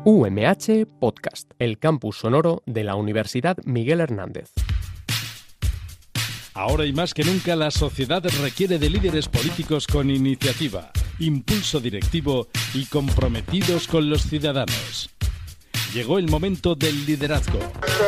UMH Podcast, el campus sonoro de la Universidad Miguel Hernández. Ahora y más que nunca la sociedad requiere de líderes políticos con iniciativa, impulso directivo y comprometidos con los ciudadanos. Llegó el momento del liderazgo.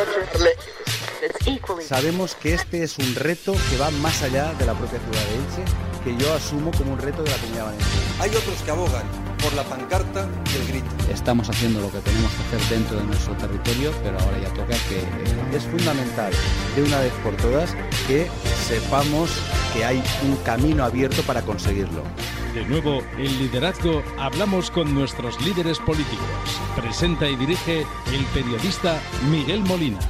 Sabemos que este es un reto que va más allá de la propia ciudad de Elche, que yo asumo como un reto de la Comunidad Valenciana. Hay otros que abogan por la pancarta y el grito. Estamos haciendo lo que tenemos que hacer dentro de nuestro territorio, pero ahora ya toca que... Es fundamental, de una vez por todas, que sepamos que hay un camino abierto para conseguirlo. De nuevo, en Liderazgo hablamos con nuestros líderes políticos. Presenta y dirige el periodista Miguel Molina.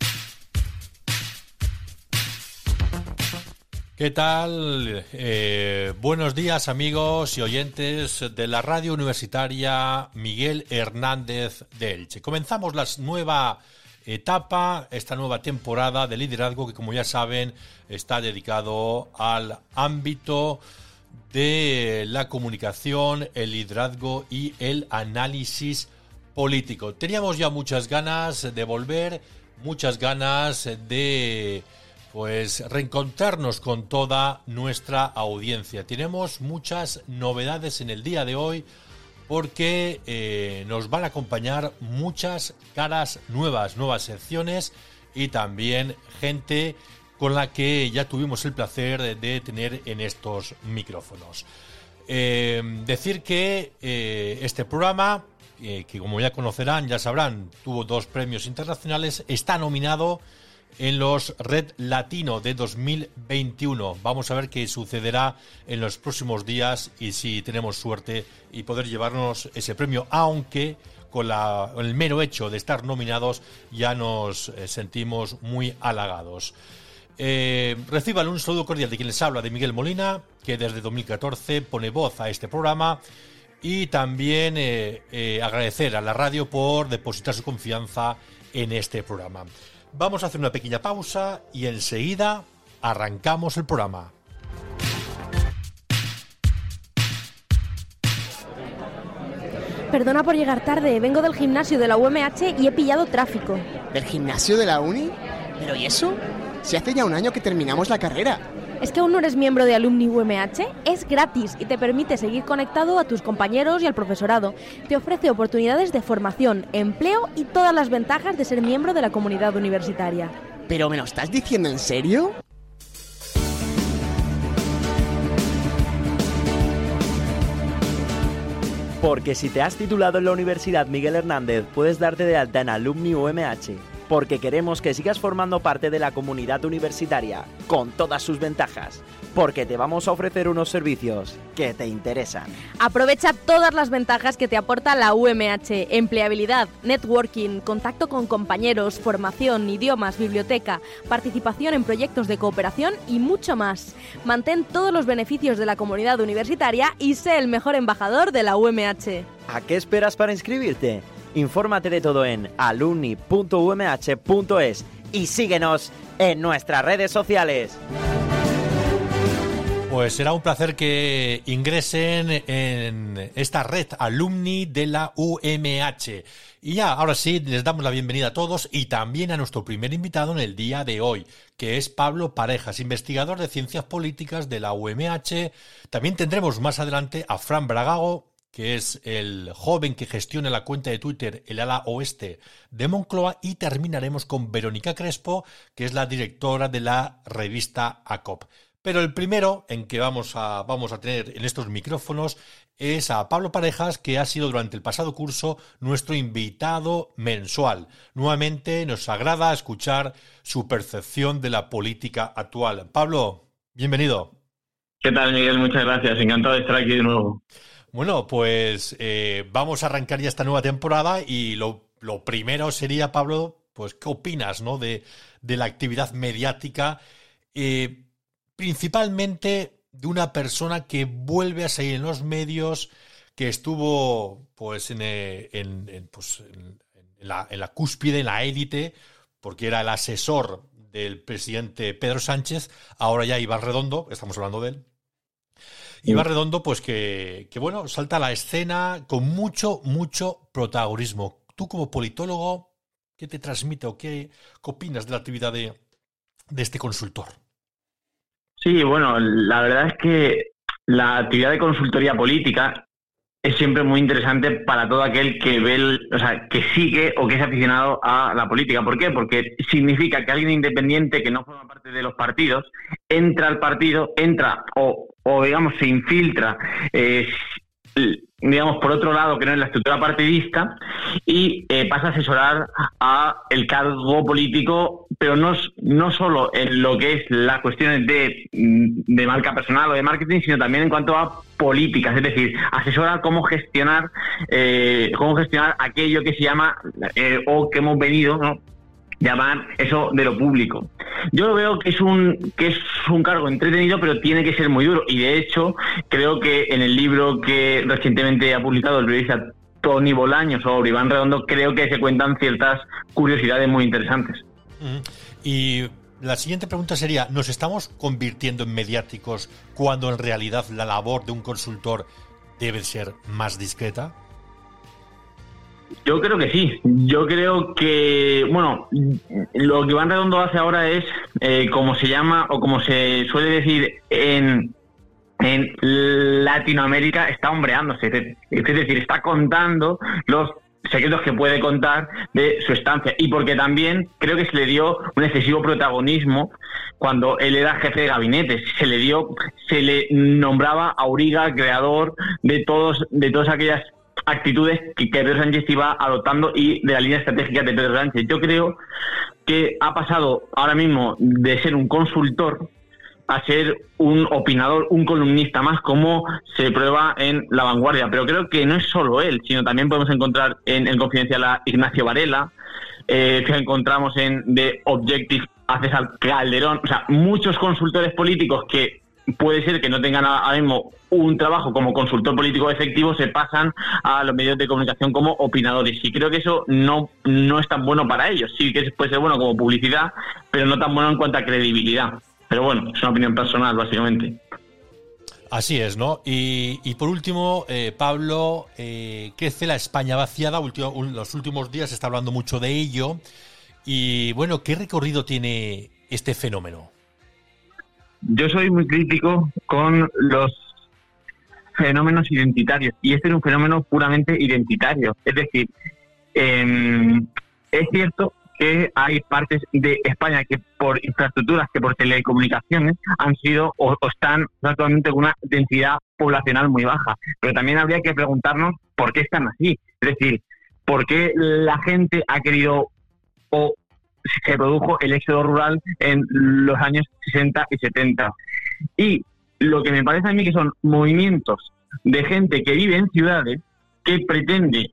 ¿Qué tal? Buenos días, amigos y oyentes de la radio universitaria Miguel Hernández de Elche. Comenzamos la nueva etapa, esta nueva temporada de liderazgo que, como ya saben, está dedicado al ámbito de la comunicación, el liderazgo y el análisis político. Teníamos ya muchas ganas de volver, muchas ganas de reencontrarnos con toda nuestra audiencia. Tenemos muchas novedades en el día de hoy porque nos van a acompañar muchas caras nuevas secciones y también gente con la que ya tuvimos el placer de tener en estos micrófonos. Decir que este programa, que como ya conocerán, ya sabrán, tuvo 2 premios internacionales, está nominado en los Red Latino de 2021. Vamos a ver qué sucederá en los próximos días y si tenemos suerte y poder llevarnos ese premio, aunque con el mero hecho de estar nominados ya nos sentimos muy halagados. Reciban un saludo cordial de quien les habla, de Miguel Molina, que desde 2014 pone voz a este programa, y también agradecer a la radio por depositar su confianza en este programa. Vamos a hacer una pequeña pausa y enseguida arrancamos el programa. Perdona por llegar tarde, vengo del gimnasio de la UMH y he pillado tráfico. ¿Del gimnasio de la uni? ¿Pero y eso? Si hace ya un año que terminamos la carrera. ¿Es que aún no eres miembro de Alumni UMH? Es gratis y te permite seguir conectado a tus compañeros y al profesorado. Te ofrece oportunidades de formación, empleo y todas las ventajas de ser miembro de la comunidad universitaria. ¿Pero me lo estás diciendo en serio? Porque si te has titulado en la Universidad Miguel Hernández, puedes darte de alta en Alumni UMH. Porque queremos que sigas formando parte de la comunidad universitaria, con todas sus ventajas. Porque te vamos a ofrecer unos servicios que te interesan. Aprovecha todas las ventajas que te aporta la UMH. Empleabilidad, networking, contacto con compañeros, formación, idiomas, biblioteca, participación en proyectos de cooperación y mucho más. Mantén todos los beneficios de la comunidad universitaria y sé el mejor embajador de la UMH. ¿A qué esperas para inscribirte? Infórmate de todo en alumni.umh.es y síguenos en nuestras redes sociales. Pues será un placer que ingresen en esta red alumni de la UMH. Y ya, ahora sí, les damos la bienvenida a todos y también a nuestro primer invitado en el día de hoy, que es Pablo Parejas, investigador de Ciencias Políticas de la UMH. También tendremos más adelante a Fran Bragago, que es el joven que gestiona la cuenta de Twitter El Ala Oeste de Moncloa, y terminaremos con Verónica Crespo, que es la directora de la revista ACOP. Pero el primero en que vamos a tener en estos micrófonos es a Pablo Parejas, que ha sido durante el pasado curso nuestro invitado mensual. Nuevamente nos agrada escuchar su percepción de la política actual. Pablo, bienvenido. ¿Qué tal, Miguel? Muchas gracias. Encantado de estar aquí de nuevo. Bueno, pues vamos a arrancar ya esta nueva temporada y lo primero sería, Pablo, pues ¿qué opinas, no, de la actividad mediática, principalmente de una persona que vuelve a salir en los medios, que estuvo pues en la cúspide, en la élite, porque era el asesor del presidente Pedro Sánchez, ahora ya Iván Redondo, estamos hablando de él. Iván Redondo, pues que bueno, salta a la escena con mucho protagonismo. tú como politólogo, ¿qué te transmite o qué opinas de la actividad de este consultor? Sí, bueno, la verdad es que la actividad de consultoría política es siempre muy interesante para todo aquel que ve, que sigue o que es aficionado a la política. ¿Por qué? Porque significa que alguien independiente que no forma parte de los partidos entra al partido, o digamos se infiltra, digamos por otro lado que no es la estructura partidista, y pasa a asesorar a el cargo político, pero no solo en lo que es las cuestiones de marca personal o de marketing, sino también en cuanto a políticas, es decir, asesora cómo gestionar aquello que se llama o que hemos venido, ¿no?, llamar eso de lo público. Yo veo que es un cargo entretenido, pero tiene que ser muy duro, y de hecho creo que en el libro que recientemente ha publicado el periodista Tony Bolaños sobre Iván Redondo, creo que se cuentan ciertas curiosidades muy interesantes. Y la siguiente pregunta sería, ¿nos estamos convirtiendo en mediáticos cuando en realidad la labor de un consultor debe ser más discreta? Yo creo que sí. Yo creo que, bueno, lo que Iván Redondo hace ahora es, como se llama o como se suele decir en Latinoamérica, está hombreándose. Es decir, está contando los secretos que puede contar de su estancia, y porque también creo que se le dio un excesivo protagonismo cuando él era jefe de gabinete. Se le nombraba Auriga creador de todas aquellas actitudes que Pedro Sánchez iba adoptando y de la línea estratégica de Pedro Sánchez. Yo creo que ha pasado ahora mismo de ser un consultor a ser un opinador, un columnista más, como se prueba en La Vanguardia. Pero creo que no es solo él, sino también podemos encontrar en Confidencial a Ignacio Varela, que encontramos en The Objective a César Calderón. O sea, muchos consultores políticos que puede ser que no tengan ahora mismo un trabajo como consultor político efectivo, se pasan a los medios de comunicación como opinadores, y creo que eso no es tan bueno para ellos. Sí que puede ser bueno como publicidad, pero no tan bueno en cuanto a credibilidad. Pero bueno, es una opinión personal, básicamente. Así es, ¿no? Y por último, Pablo, crece la España vaciada. Los últimos días se está hablando mucho de ello. Y bueno, ¿qué recorrido tiene este fenómeno? Yo soy muy crítico con los fenómenos identitarios, y este es un fenómeno puramente identitario. Es decir, es cierto que hay partes de España que por infraestructuras, que por telecomunicaciones han sido o están actualmente con una densidad poblacional muy baja, pero también habría que preguntarnos por qué están así. Es decir, por qué la gente ha querido o se produjo el éxodo rural en los años 60 y 70. Y lo que me parece a mí que son movimientos de gente que vive en ciudades, que pretende,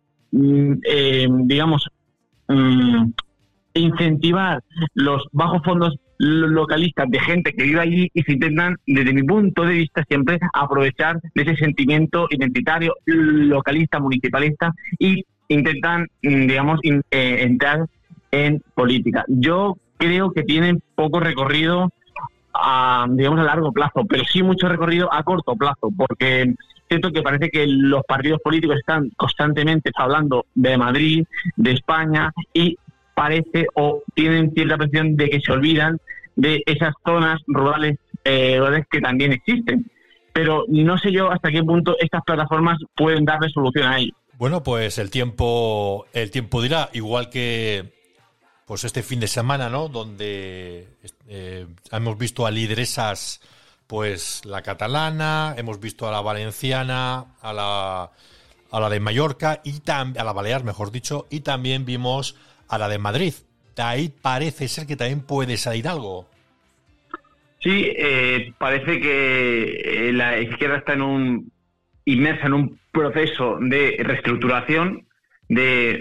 incentivar los bajos fondos localistas de gente que vive allí, y se intentan, desde mi punto de vista, siempre aprovechar de ese sentimiento identitario, localista, municipalista, y intentan, entrar en política. Yo creo que tienen poco recorrido a largo plazo, pero sí mucho recorrido a corto plazo, porque siento que parece que los partidos políticos están constantemente hablando de Madrid, de España, y parece o tienen cierta presión de que se olvidan de esas zonas rurales que también existen. Pero no sé yo hasta qué punto estas plataformas pueden darle solución a ello. Bueno, pues el tiempo dirá, igual que pues este fin de semana, ¿no?, donde hemos visto a lideresas, pues la catalana, hemos visto a la valenciana, a la de Mallorca, y a la Balear, mejor dicho, y también vimos a la de Madrid. De ahí parece ser que también puede salir algo. Sí, parece que la izquierda está inmersa en un proceso de reestructuración, de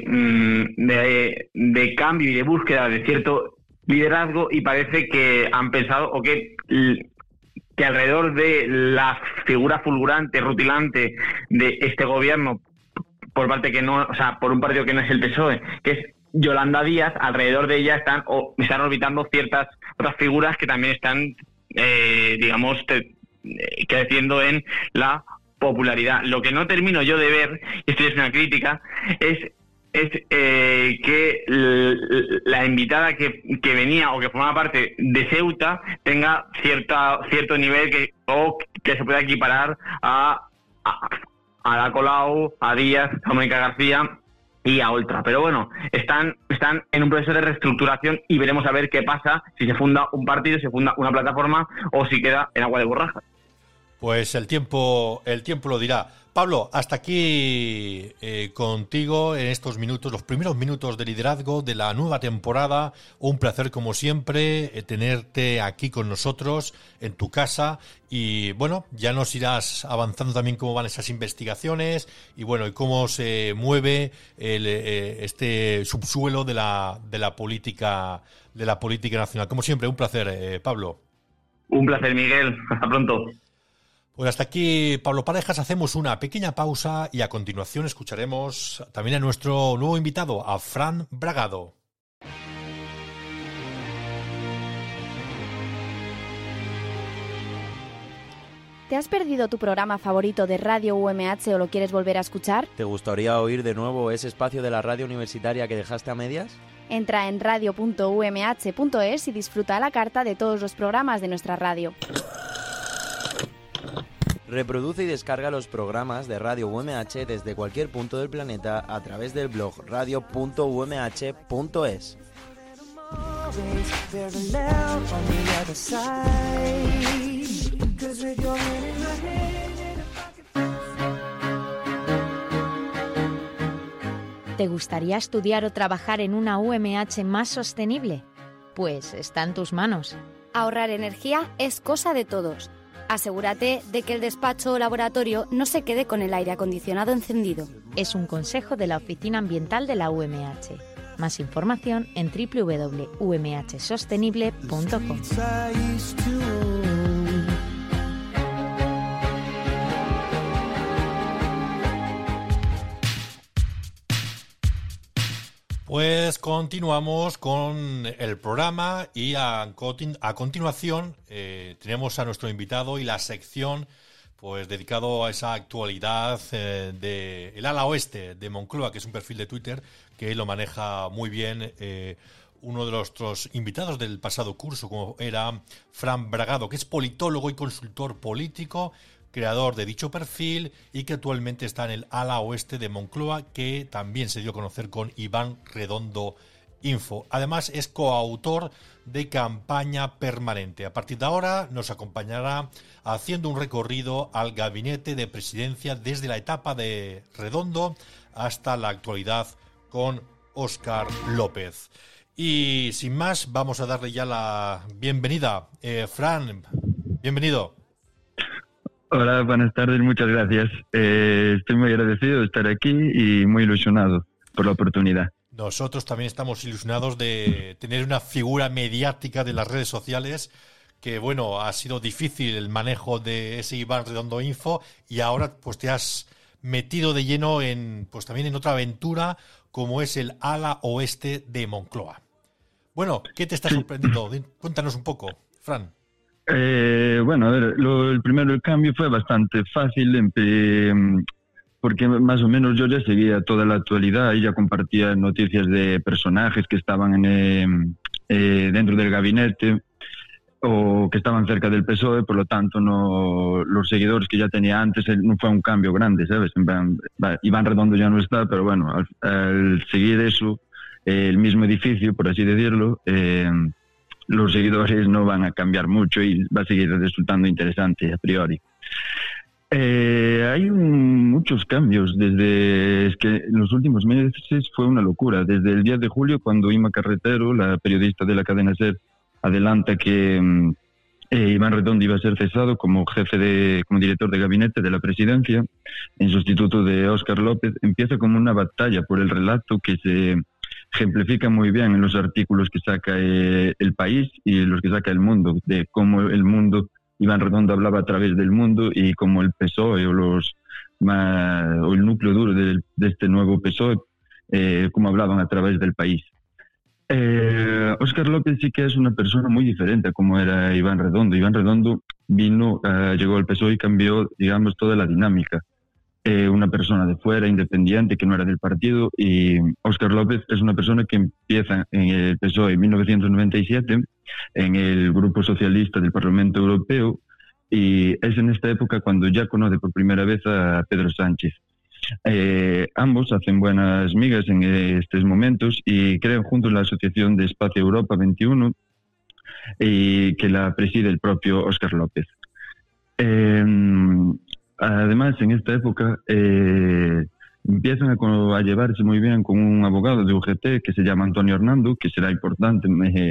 cambio y de búsqueda de cierto liderazgo, y parece que han pensado que alrededor de la figura fulgurante, rutilante de este gobierno, por parte que no, o sea, por un partido que no es el PSOE, que es Yolanda Díaz, alrededor de ella están orbitando ciertas otras figuras que también están, creciendo en la popularidad. Lo que no termino yo de ver, y esto es una crítica, es es que la invitada que venía o que formaba parte de Ceuta tenga cierto nivel que se pueda equiparar a Ada Colau, a Díaz, a Mónica García y a Oltra. Pero bueno, están en un proceso de reestructuración y veremos a ver qué pasa, si se funda un partido, si se funda una plataforma o si queda en agua de borrajas. Pues el tiempo lo dirá. Pablo, hasta aquí contigo en estos minutos, los primeros minutos de liderazgo de la nueva temporada. Un placer, como siempre, tenerte aquí con nosotros, en tu casa. Y bueno, ya nos irás avanzando también cómo van esas investigaciones y bueno, y cómo se mueve este subsuelo de la política nacional. Como siempre, un placer, Pablo. Un placer, Miguel. Hasta pronto. Pues hasta aquí, Pablo Parejas, hacemos una pequeña pausa y a continuación escucharemos también a nuestro nuevo invitado, a Fran Bragado. ¿Te has perdido tu programa favorito de Radio UMH o lo quieres volver a escuchar? ¿Te gustaría oír de nuevo ese espacio de la radio universitaria que dejaste a medias? Entra en radio.umh.es y disfruta a la carta de todos los programas de nuestra radio. Reproduce y descarga los programas de Radio UMH desde cualquier punto del planeta a través del blog radio.umh.es. ¿Te gustaría estudiar o trabajar en una UMH más sostenible? Pues está en tus manos. Ahorrar energía es cosa de todos. Asegúrate de que el despacho o laboratorio no se quede con el aire acondicionado encendido. Es un consejo de la Oficina Ambiental de la UMH. Más información en www.umhsostenible.com. Pues continuamos con el programa y a continuación tenemos a nuestro invitado y la sección pues dedicado a esa actualidad del ala oeste de Moncloa, que es un perfil de Twitter que lo maneja muy bien uno de nuestros invitados del pasado curso, como era Fran Bragado, que es politólogo y consultor político, creador de dicho perfil y que actualmente está en el ala oeste de Moncloa, que también se dio a conocer con Iván Redondo Info. Además es coautor de Campaña Permanente. A partir de ahora nos acompañará haciendo un recorrido al gabinete de presidencia desde la etapa de Redondo hasta la actualidad con Óscar López. Y sin más, vamos a darle ya la bienvenida. Fran, bienvenido. Hola, buenas tardes, muchas gracias. Estoy muy agradecido de estar aquí y muy ilusionado por la oportunidad. Nosotros también estamos ilusionados de tener una figura mediática de las redes sociales, que bueno, ha sido difícil el manejo de ese Iván Redondo Info y ahora pues te has metido de lleno pues también en otra aventura como es el ala oeste de Moncloa. Bueno, ¿qué te está sorprendiendo? Cuéntanos un poco, Fran. Bueno, a ver, el cambio fue bastante fácil, porque más o menos yo ya seguía toda la actualidad y ya compartía noticias de personajes que estaban dentro del gabinete o que estaban cerca del PSOE, por lo tanto los seguidores que ya tenía antes no fue un cambio grande, ¿sabes? Iván Redondo ya no está, pero bueno, al seguir eso, el mismo edificio, por así decirlo, los seguidores no van a cambiar mucho y va a seguir resultando interesante a priori. Hay muchos cambios es que en los últimos meses fue una locura. Desde el 10 de julio, cuando Ima Carretero, la periodista de la cadena SER, adelanta que Iván Redondo iba a ser cesado como director de gabinete de la presidencia, en sustituto de Óscar López, empieza como una batalla por el relato que se ejemplifica muy bien en los artículos que saca El País y los que saca El Mundo, de cómo el mundo, Iván Redondo hablaba a través del mundo y cómo el PSOE o el núcleo duro de este nuevo PSOE, cómo hablaban a través del País. Óscar López sí que es una persona muy diferente a como era Iván Redondo. Iván Redondo llegó al PSOE y cambió, digamos, toda la dinámica. una persona de fuera, independiente, que no era del partido, y Óscar López es una persona que empieza en el PSOE en 1997, en el Grupo Socialista del Parlamento Europeo, y es en esta época cuando ya conoce por primera vez a Pedro Sánchez. Ambos hacen buenas migas en estos momentos y crean juntos la Asociación de Espacio Europa 21, y que la preside el propio Óscar López. Además, en esta época empiezan a llevarse muy bien con un abogado de UGT que se llama Antonio Hernando, que será importante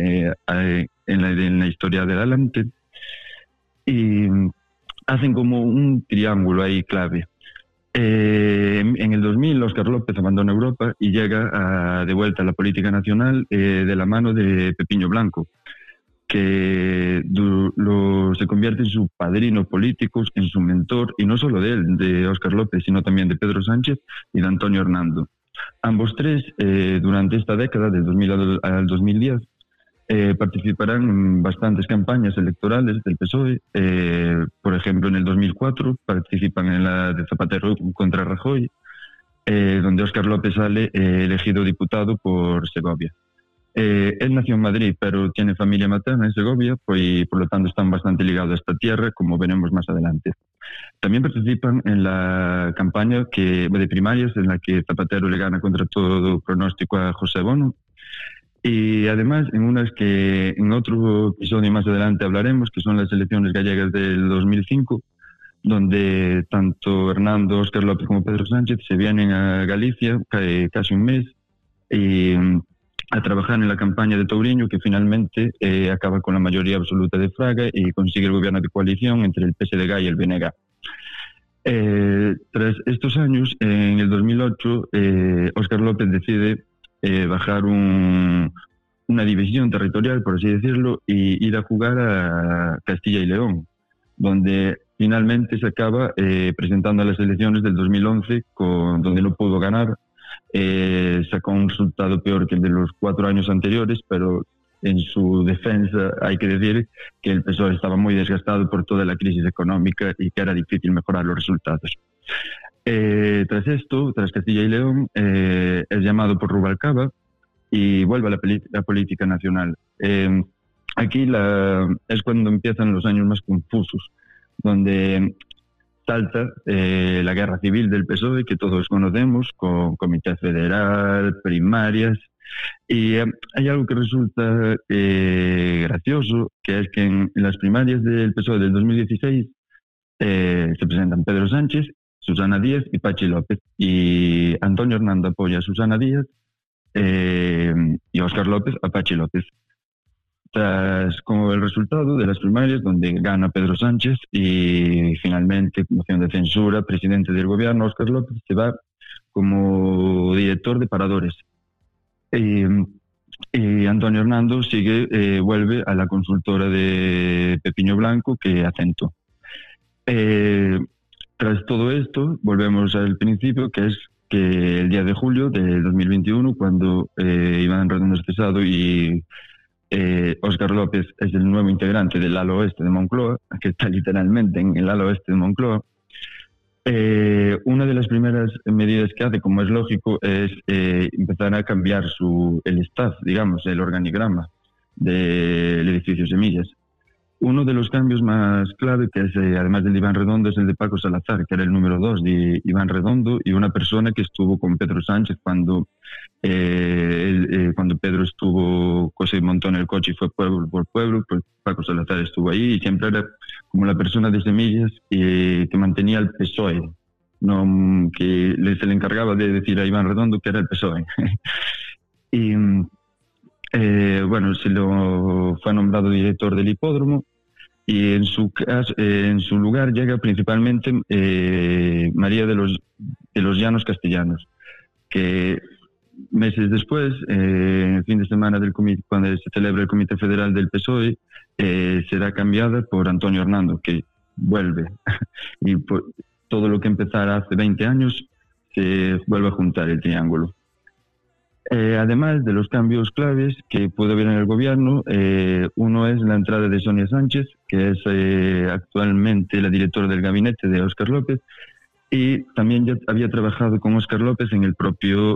en la historia de adelante, y hacen como un triángulo ahí clave. En el 2000 Óscar López abandona Europa y llega de vuelta a la política nacional de la mano de Pepiño Blanco, que se convierte en su padrino político, en su mentor, y no solo de él, de Óscar López, sino también de Pedro Sánchez y de Antonio Hernando. Ambos tres, durante esta década, del 2000 al 2010, participarán en bastantes campañas electorales del PSOE. Por ejemplo, en el 2004 participan en la de Zapatero contra Rajoy, donde Óscar López sale elegido diputado por Segovia. Él nació en Madrid, pero tiene familia materna en Segovia, y por lo tanto están bastante ligados a esta tierra, como veremos más adelante. También participan en la campaña de primarias, en la que Zapatero le gana contra todo pronóstico a José Bono. Y además, en unas que en otro episodio más adelante hablaremos, que son las elecciones gallegas del 2005, donde tanto Hernando, Óscar López como Pedro Sánchez se vienen a Galicia casi un mes y a trabajar en la campaña de Touriño, que finalmente acaba con la mayoría absoluta de Fraga y consigue el gobierno de coalición entre el PSDG y el BNG. Tras estos años, en el 2008, Óscar López decide bajar una división territorial, por así decirlo, y ir a jugar a Castilla y León, donde finalmente se acaba presentando a las elecciones del 2011, donde no pudo ganar. Sacó un resultado peor que el de los 4 años anteriores, pero en su defensa hay que decir que el PSOE estaba muy desgastado por toda la crisis económica y que era difícil mejorar los resultados. Tras Castilla y León, es llamado por Rubalcaba y vuelve a la política nacional. Aquí es cuando empiezan los años más confusos, donde salta la guerra civil del PSOE, que todos conocemos, con Comité Federal, primarias, y hay algo que resulta gracioso, que es que en las primarias del PSOE del 2016 se presentan Pedro Sánchez, Susana Díaz y Pachi López, y Antonio Hernando apoya a Susana Díaz y Óscar López a Pachi López. Tras como el resultado de las primarias, donde gana Pedro Sánchez y finalmente, moción de censura, presidente del gobierno, Óscar López se va como director de paradores. Y Antonio Hernando vuelve a la consultora de Pepiño Blanco, que Acento. Tras todo esto, volvemos al principio, que es que el día de julio de 2021, cuando Iván Redondo es cesado y Óscar López es el nuevo integrante del ala oeste de Moncloa, que está literalmente en el ala oeste de Moncloa, una de las primeras medidas que hace, como es lógico, es empezar a cambiar el staff, digamos, el organigrama del edificio Semillas. Uno de los cambios más clave, que es además del de Iván Redondo, es el de Paco Salazar, que era el número 2 de Iván Redondo y una persona que estuvo con Pedro Sánchez cuando Pedro se montó en el coche y fue pueblo por pueblo. Pues Paco Salazar estuvo ahí y siempre era como la persona de Semillas que mantenía el PSOE, que se le encargaba de decir a Iván Redondo que era el PSOE. Y se lo fue nombrado director del hipódromo, y en su lugar llega principalmente María de los Llanos Castellanos, que meses después, en el fin de semana cuando se celebra el Comité Federal del PSOE, será cambiada por Antonio Hernando, que vuelve. Y por todo lo que empezara hace 20 años se vuelve a juntar el triángulo. Además de los cambios claves que puede haber en el gobierno, uno es la entrada de Sonia Sánchez, que es actualmente la directora del gabinete de Óscar López, y también ya había trabajado con Óscar López en el propio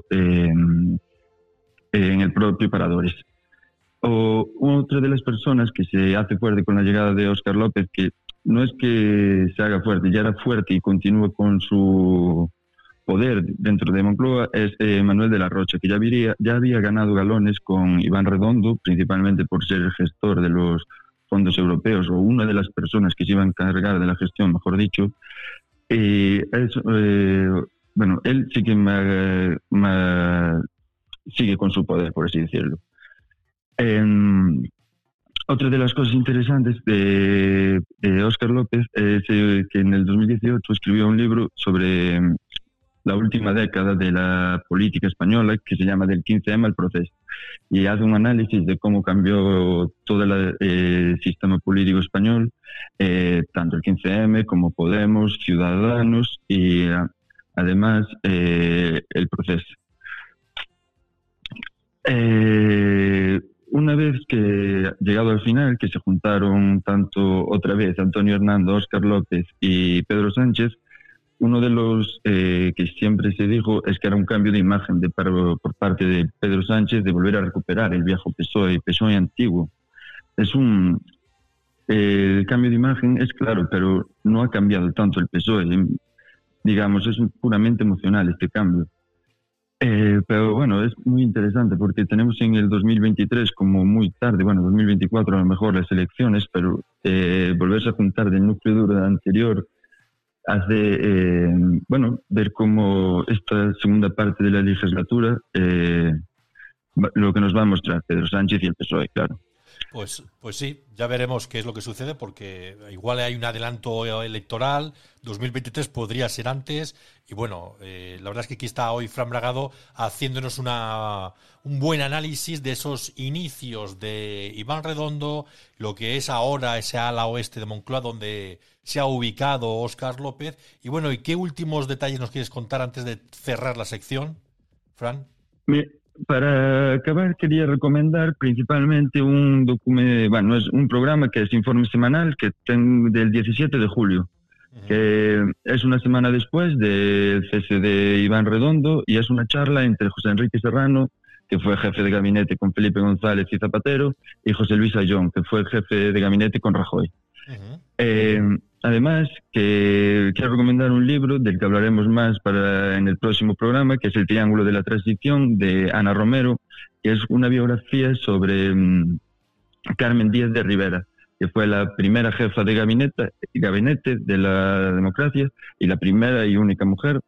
Paradores. Otra de las personas que se hace fuerte con la llegada de Óscar López, que no es que se haga fuerte, ya era fuerte y continúa con su poder dentro de Moncloa, es Manuel de la Rocha, que ya había ganado galones con Iván Redondo, principalmente por ser el gestor de los fondos europeos, o una de las personas que se iba a encargar de la gestión, mejor dicho. Bueno, él sí que sigue con su poder, por así decirlo. Otra de las cosas interesantes de Óscar López es que en el 2018 escribió un libro sobre la última década de la política española, que se llama Del 15M al proceso, y hace un análisis de cómo cambió todo el sistema político español, tanto el 15M como Podemos, Ciudadanos y además el proceso. Una vez que, llegado al final, que se juntaron tanto otra vez Antonio Hernando, Óscar López y Pedro Sánchez, uno de los que siempre se dijo es que era un cambio de imagen por parte de Pedro Sánchez de volver a recuperar el viejo PSOE antiguo. El cambio de imagen es claro, pero no ha cambiado tanto el PSOE. Digamos, es puramente emocional este cambio. Pero bueno, es muy interesante porque tenemos en el 2023 como muy tarde, 2024 a lo mejor las elecciones, pero volverse a juntar del núcleo duro anterior hace, ver cómo esta segunda parte de la legislatura, lo que nos va a mostrar Pedro Sánchez y el PSOE, claro. Pues sí, ya veremos qué es lo que sucede, porque igual hay un adelanto electoral, 2023 podría ser antes, y bueno, la verdad es que aquí está hoy Fran Bragado haciéndonos un buen análisis de esos inicios de Iván Redondo, lo que es ahora ese ala oeste de Moncloa, donde se ha ubicado Óscar López, y bueno, ¿y qué últimos detalles nos quieres contar antes de cerrar la sección, Fran? Para acabar, quería recomendar principalmente un documento, es un programa que es Informe Semanal, que tengo del 17 de julio, que es una semana después del cese de Iván Redondo, y es una charla entre José Enrique Serrano, que fue jefe de gabinete con Felipe González y Zapatero, y José Luis Ayllón, que fue jefe de gabinete con Rajoy. Además, que quiero recomendar un libro del que hablaremos más en el próximo programa, que es El Triángulo de la Transición, de Ana Romero, que es una biografía sobre Carmen Díaz de Rivera, que fue la primera jefa de gabinete de la democracia y la primera y única mujer.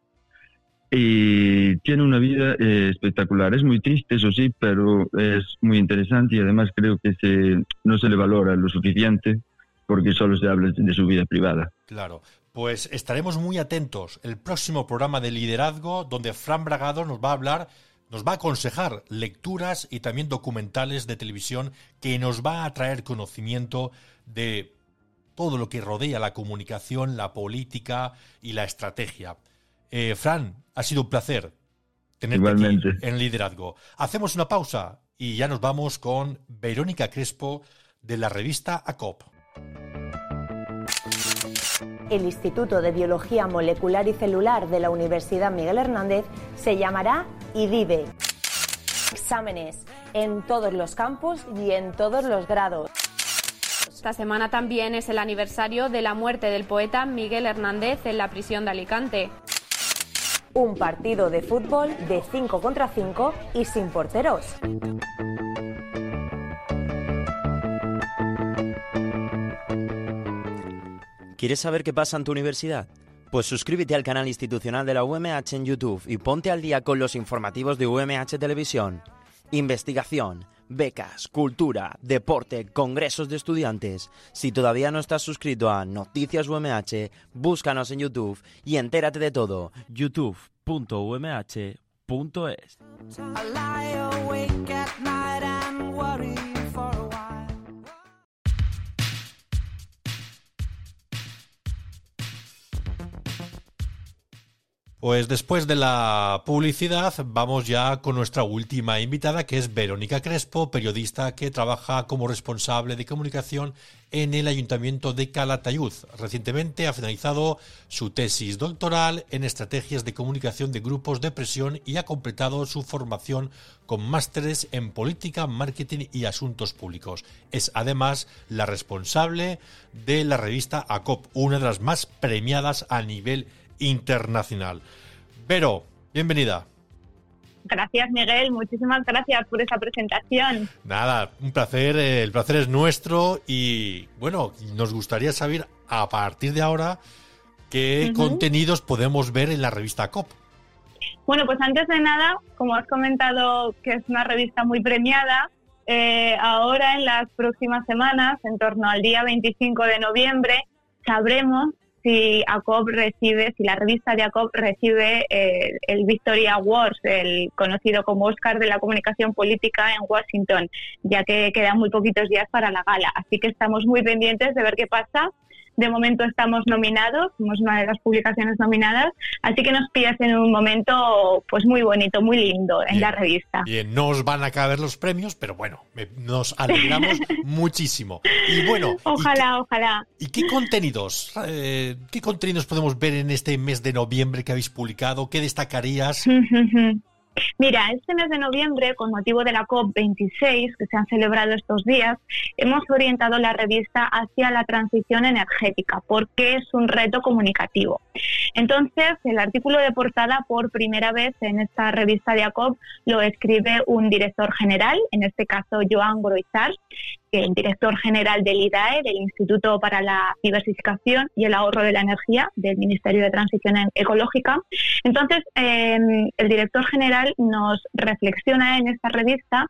Y tiene una vida espectacular. Es muy triste, eso sí, pero es muy interesante, y además creo que no se le valora lo suficiente, porque solo se habla de su vida privada. Claro, pues estaremos muy atentos el próximo programa de liderazgo, donde Fran Bragado nos va a aconsejar lecturas y también documentales de televisión que nos va a traer conocimiento de todo lo que rodea la comunicación, la política y la estrategia. Fran, ha sido un placer tenerte aquí en liderazgo. Hacemos una pausa y ya nos vamos con Verónica Crespo de la revista ACOP. El Instituto de Biología Molecular y Celular de la Universidad Miguel Hernández se llamará IDIBE. Exámenes en todos los campus y en todos los grados. Esta semana también es el aniversario de la muerte del poeta Miguel Hernández en la prisión de Alicante. Un partido de fútbol de 5 contra 5 y sin porteros. ¿Quieres saber qué pasa en tu universidad? Pues suscríbete al canal institucional de la UMH en YouTube y ponte al día con los informativos de UMH Televisión. Investigación, becas, cultura, deporte, congresos de estudiantes. Si todavía no estás suscrito a Noticias UMH, búscanos en YouTube y entérate de todo. youtube.umh.es. Pues después de la publicidad vamos ya con nuestra última invitada, que es Verónica Crespo, periodista que trabaja como responsable de comunicación en el Ayuntamiento de Calatayud. Recientemente ha finalizado su tesis doctoral en estrategias de comunicación de grupos de presión y ha completado su formación con másteres en política, marketing y asuntos públicos. Es además la responsable de la revista ACOP, una de las más premiadas a nivel internacional. Vero, bienvenida. Gracias, Miguel. Muchísimas gracias por esa presentación. Nada, un placer. El placer es nuestro y, bueno, nos gustaría saber a partir de ahora qué contenidos podemos ver en la revista ACOP. Bueno, pues antes de nada, como has comentado que es una revista muy premiada, ahora en las próximas semanas, en torno al día 25 de noviembre, sabremos si la revista de ACOP recibe el Victory Awards, el conocido como Oscar de la comunicación política en Washington, ya que quedan muy poquitos días para la gala. Así que estamos muy pendientes de ver qué pasa. De momento estamos nominados, somos una de las publicaciones nominadas, así que nos pillas en un momento pues muy bonito, muy lindo en la revista. Bien, no os van a caber los premios, pero bueno, nos alegramos muchísimo. Y bueno, ojalá. ¿Y qué contenidos podemos ver en este mes de noviembre que habéis publicado? ¿Qué destacarías? Mira, este mes de noviembre, con motivo de la COP26, que se han celebrado estos días, hemos orientado la revista hacia la transición energética, porque es un reto comunicativo. Entonces, el artículo de portada, por primera vez en esta revista de ACOP, lo escribe un director general, en este caso Joan Groissart, el director general del IDAE, del Instituto para la Diversificación y el Ahorro de la Energía, del Ministerio de Transición Ecológica. Entonces, el director general nos reflexiona en esta revista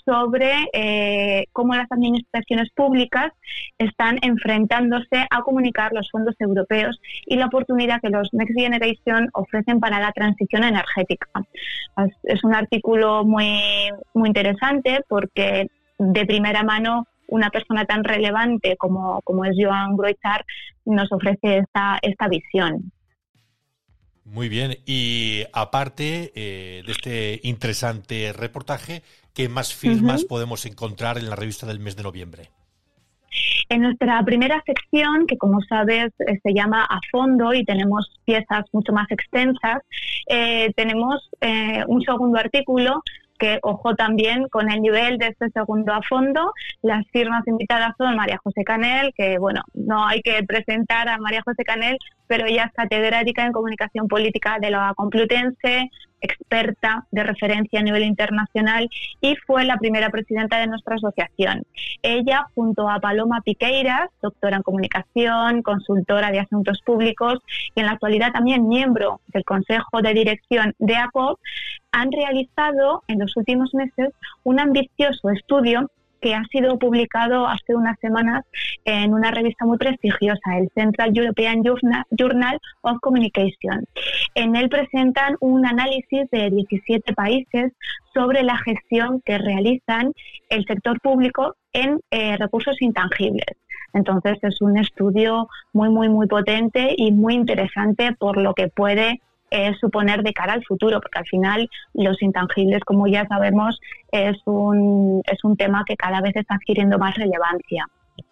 sobre cómo las administraciones públicas están enfrentándose a comunicar los fondos europeos y la oportunidad que los Next Generation ofrecen para la transición energética. Es un artículo muy, muy interesante porque de primera mano una persona tan relevante como es Joan Groissart nos ofrece esta visión. Muy bien, y aparte de este interesante reportaje, ¿qué más firmas podemos encontrar en la revista del mes de noviembre? En nuestra primera sección, que como sabes se llama A Fondo y tenemos piezas mucho más extensas, tenemos un segundo artículo que, ojo también con el nivel de este segundo A Fondo. Las firmas invitadas son María José Canel, que bueno, no hay que presentar a María José Canel, pero ella es catedrática en comunicación política de la Complutense, experta de referencia a nivel internacional y fue la primera presidenta de nuestra asociación. Ella, junto a Paloma Piqueiras, doctora en comunicación, consultora de asuntos públicos y en la actualidad también miembro del Consejo de Dirección de ACOP, han realizado en los últimos meses un ambicioso estudio que ha sido publicado hace unas semanas en una revista muy prestigiosa, el Central European Journal of Communication. En él presentan un análisis de 17 países sobre la gestión que realizan el sector público en recursos intangibles. Entonces es un estudio muy, muy, muy potente y muy interesante por lo que puede suponer de cara al futuro, porque al final los intangibles, como ya sabemos, es un tema que cada vez está adquiriendo más relevancia.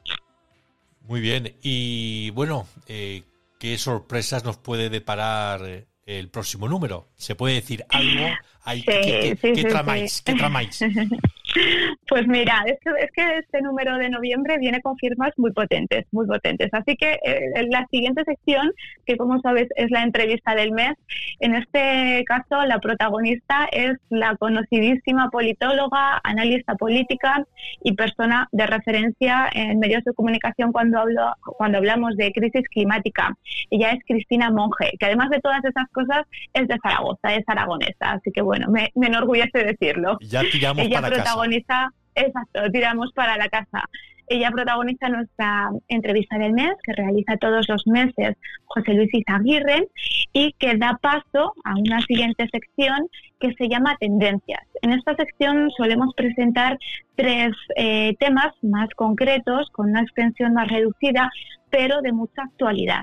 Muy bien, y bueno, ¿qué sorpresas nos puede deparar el próximo número? ¿Se puede decir algo? ¿Qué tramáis? ¿Qué tramáis? Pues mira, es que este número de noviembre viene con firmas muy potentes. Así que en la siguiente sección, que como sabes es la entrevista del mes, en este caso la protagonista es la conocidísima politóloga, analista política y persona de referencia en medios de comunicación cuando hablamos de crisis climática. Ella es Cristina Monge, que además de todas esas cosas es de Zaragoza, es aragonesa, así que bueno, me enorgullece decirlo. Ya tiramos para casa. Exacto, tiramos para la casa. Ella protagoniza nuestra entrevista del mes, que realiza todos los meses José Luis Izaguirre, y que da paso a una siguiente sección que se llama Tendencias. En esta sección solemos presentar 3 temas más concretos, con una extensión más reducida, pero de mucha actualidad.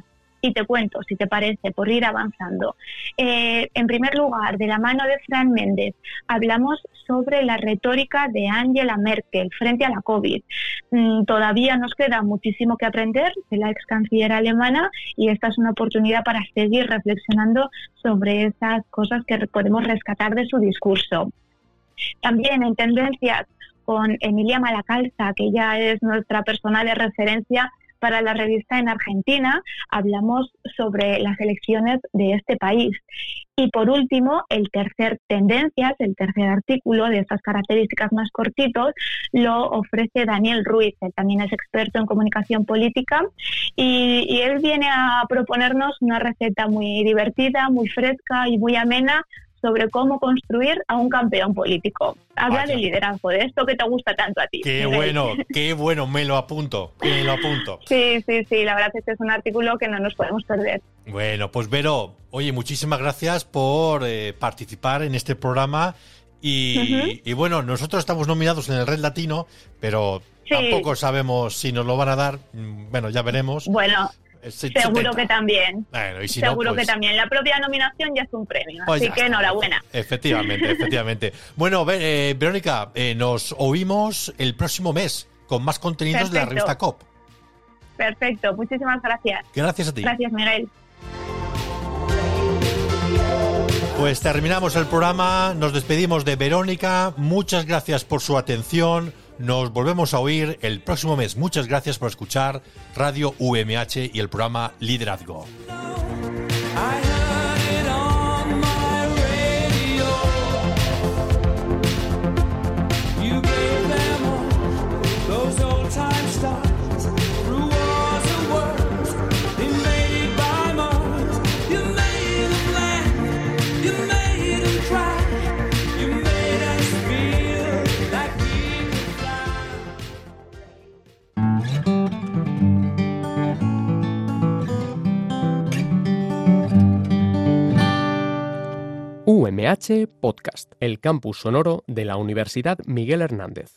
Y te cuento, si te parece, por ir avanzando. En primer lugar, de la mano de Fran Méndez, hablamos sobre la retórica de Angela Merkel frente a la COVID. Todavía nos queda muchísimo que aprender de la ex canciller alemana y esta es una oportunidad para seguir reflexionando sobre esas cosas que podemos rescatar de su discurso. También en tendencias con Emilia Malacalza, que ya es nuestra persona de referencia para la revista en Argentina, hablamos sobre las elecciones de este país. Y por último, el tercer artículo de estas características más cortitos, lo ofrece Daniel Ruiz, él también es experto en comunicación política, y él viene a proponernos una receta muy divertida, muy fresca y muy amena sobre cómo construir a un campeón político. Habla de liderazgo, de esto que te gusta tanto a ti. Qué bueno, me lo apunto. Sí, la verdad es que es un artículo que no nos podemos perder. Bueno, pues Vero, oye, muchísimas gracias por participar en este programa y bueno, nosotros estamos nominados en el Red Latino, pero tampoco sabemos si nos lo van a dar. Bueno, ya veremos. Bueno, seguro que también. Bueno, y si seguro no, pues... que también. La propia nominación ya es un premio, pues así que enhorabuena. Efectivamente. Bueno, Verónica, nos oímos el próximo mes con más contenidos de la revista COP. Perfecto, muchísimas gracias. Gracias a ti. Gracias, Miguel. Pues terminamos el programa, nos despedimos de Verónica, muchas gracias por su atención. Nos volvemos a oír el próximo mes. Muchas gracias por escuchar Radio UMH y el programa Liderazgo. UMH Podcast, el campus sonoro de la Universidad Miguel Hernández.